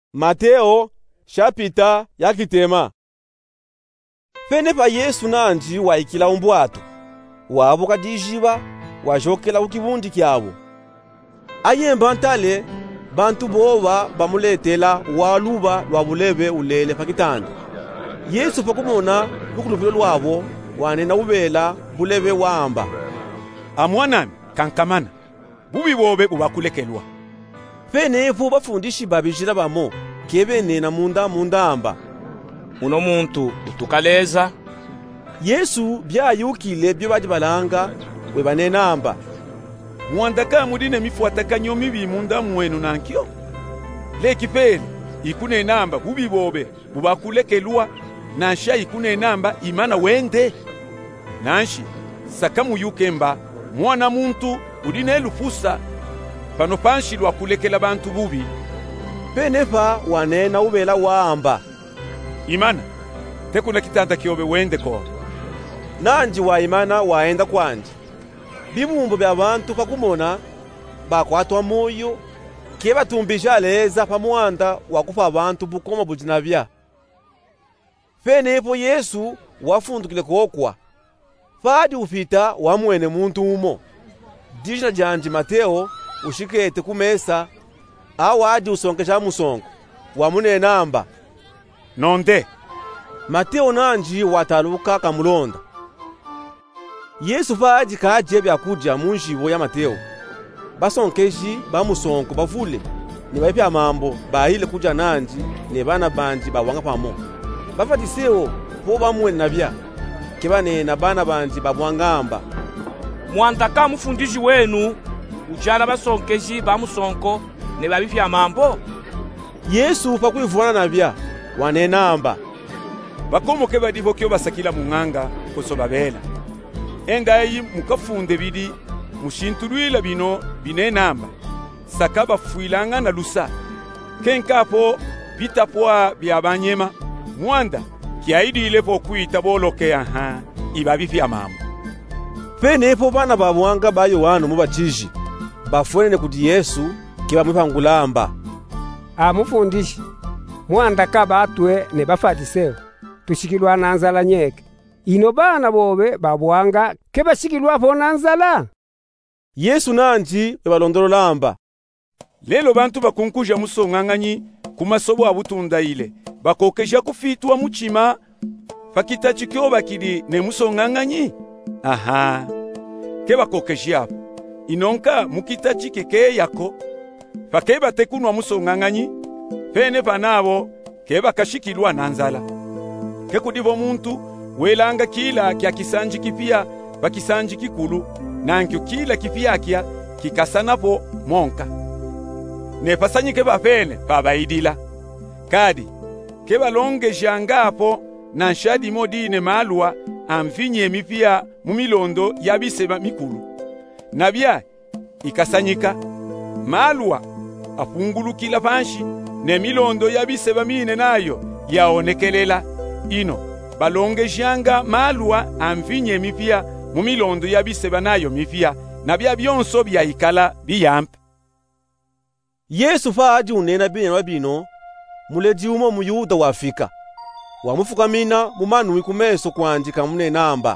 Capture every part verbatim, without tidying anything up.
Mateo shapita yakitema. Pene pa Yesu nanji waikila umbwato wabo kadijiba wajokela ukibundi kyabo. Ayemba ntale bantu boba bamuletela waluba lwabulebe ulele pakitanda. Yesu pakumona lukuluvilo lwabo wanena ubela bulebe wamba. Amwanami kankamana bubi bobe bubakulekelwa. Pene vo bafundishi babijira bamo kebene na munda mundamba. Uno muntu utukaleza. Yesu byayukile byo bajibalanga we banenamba. Muandaka mudine mifuataka nyomi bi munda mwenu nankyo. Leki peli ikune namba bubi bobe bubakulekelwa nansha ikune namba imana wende. Nanshi sakamu yukemba mwana muntu udine lufusa pano panshi lwa kulekela bantu bubi. Penepa wanena ubela waamba. Imana tekuna kitanda kiobe wende ko. Nanji wa imana waenda kwanje. Bibumbo bya bantu pakumona bakwatwa moyo keba tumbisha leza pamuanda wakufa abantu bukoma bujinavya. Penepo Yesu wafundukile kokwa. Fadi ufita wamwene muntu umo. Dijina janji Mateo ushikete kumesa awadi usongesha musongo wamune namba. Nonde Mateo nanji wataluka kamulonda. Yesu faji kaje byakuja munjibo ya Mateo. Basonkeji bamusongo bavule ni baipya mambo bahile kuja nanji ne bana banji bawanga pamo. Bafatisewo po bamwe nabya kebane na bana banji babwangamba. Muandaka mufundiji wenu ujana basonkeji bamusonko ne babipya mambo. Yesu pakwivuna nabya wanenamba. Bakomoke badivo kyo basakila munganga kosobabela. Engayi mukafunde bidi mushintulwila bino binenamba. Sakaba fuilanga na lusa. Kenkapo bitapoa byabanyema. Mwanda kiaidi ilepo kuita boloke aha ibabipya mambo. Penepo bana babwanga ba Yohana mubachiji bafwene kuti Yesu kibamupangulamba. Amufundishi mwandaka batwe ne bafatiseo tushikilwa na nzala nyeke. Ino bana bobe babwanga kebashikilwa po na nzala. Yesu nanji ebalondolamba. Lelo bantu bakunkuja musongang'anyi kumasobo abutunda ile bakokesha kufitwa muchima fakita chikyoba kidi ne musongang'anyi. Aha keba kokesha inonka mukita chikeke yako fakeba tekunwa musongang'anyi pene panabo keba kashikilwa na nzala. Kekudivo muntu welanga kila kya kisanji kipia bakisanji kikulu nankyo kila kipia kya kikasanapo monka ne pasanyi keba pene pabaidila kadi keba longe jangapo na nshadi modine malwa amfinye mipia mumilondo yabiseba mikulu nabia ikasanyika malwa apungulukila panshi ne milondo yabiseba mine nayo yaonekelela ino balonge janga malwa amfinye mipia mumilondo yabiseba nayo mipia nabia byonso byayikala biyamp. Yesu faji unena bine wabino muleji umo muyuda wafika wamufukamina mumanu wikumeso kwanje kamune namba.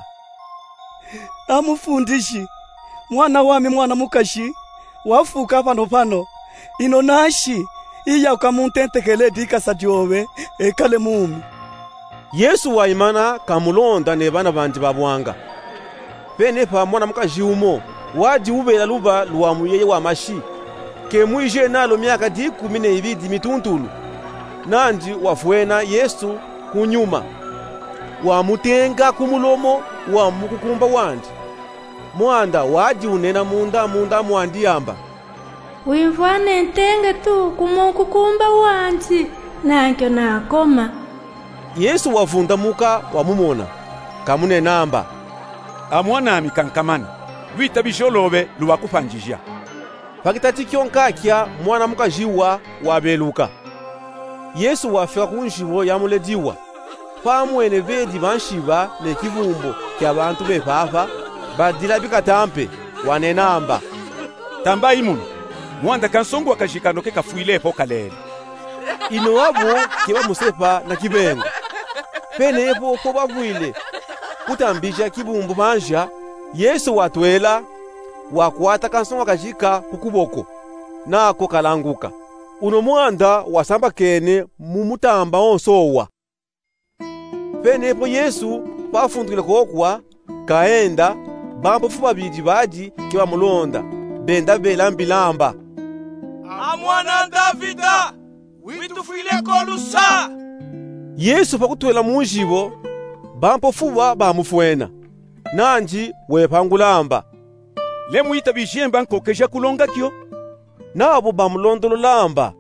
Amufundishi mwana wami mwana mukashi wafuka pano pano ino nashi iya ukamuntentekele dika sadiowe ekale mumi. Yesu wa imana kamulonda ne bana banje babwanga. Penepa mwana mukaji umo waji ubela luba lwa muyeye wa mashi kemwije nalo miaka dikumi na ibidi mituntulu. Nanji wafuena Yesu kunyuma wamutenga kumulomo wa mukukumba wanje. Mwanda waji unena munda munda mwandiyamba. Wimvane ntenge tu kumukukumba wanje nankyo nakoma. Yesu wavunda muka wamumona kamune namba. Amwanami kankamana lwita bijolobe lubakupanjija. Pakitati kyonkakya mwana mukajiwa wabeluka. Yesu wafika kunjibo ya mulediwa. Pamwene vedi banshiba ne kivumbo kya bantu bepafa badila bikatampe wanenamba. Tamba imuno mwanda kansongo akashikano ke kafuilepo kalele. ino abo kiba musepa na kibenga penepo ko bavwile kutambisha kibumbu manja Yesu watwela wakwata kansonga kajika kukuboko nako kalanguka uno mwanda wasamba kene mumutamba onsowa penepo Yesu pafundukile kokwa kaenda bambo fuba biji baji kiba mulonda benda belambilamba amwana Davida witufile kolusa. Yesu pakutwela munjibo bambo fuba bamufwena nanji wepangulamba le muita bijemba nkokeja kulonga kyo nabo bamulondololamba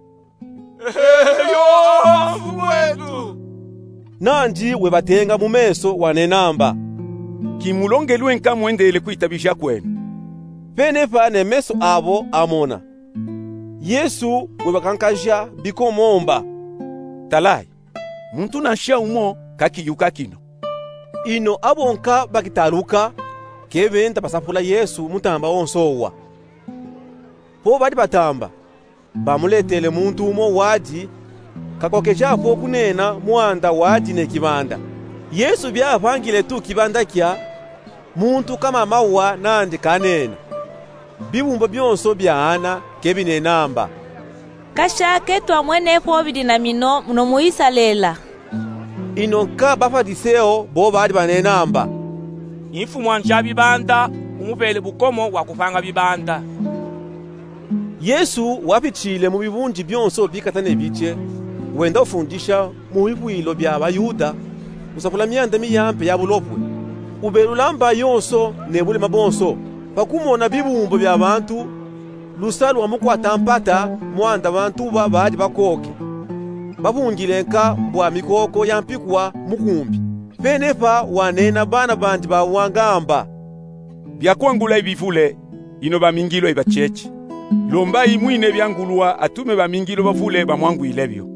yo mwetu nanji webatenga mumeso wanenamba kimulongelwe nka mwendele kuitabisha kwenu penepa ne meso abo amona Yesu webakankasha bikomomba talai muntu nasha umo kakiyuka kino ino abonka bakitaluka kebenta pasapula Yesu mutamba onsowa po badi batamba bamuletele muntu umo waji kakokejapo kunena mwanda waji ne kibanda Yesu byavangile tu kibanda kya muntu kama mawa nandi kanena bibumba byonso byana kebinenamba kashake twamwenepo bidina mino muno muisalela ino nka bafadiseo bo badi banenamba ifu mwanja bibanda umupele bukomo wakupanga bibanda. Yesu wapichile mu bibunji byonso bikatane bice wenda ufundisha mu bibwilo bya Bayuda usapula myanda miyampe ya bulopwe ubelulamba yonso nebule mabonso pakumona bibumbo bya bantu lusalu wamukwata mpata mwanda bantu ba badi bakoke babungilenka bwa mikoko yampikwa mukumbi penepa wanena bana bandi bawangamba byakwangula ibivule ino bamingilo ibacheche lomba imwine byangulwa atume bamingilo bavule bamwangwile byo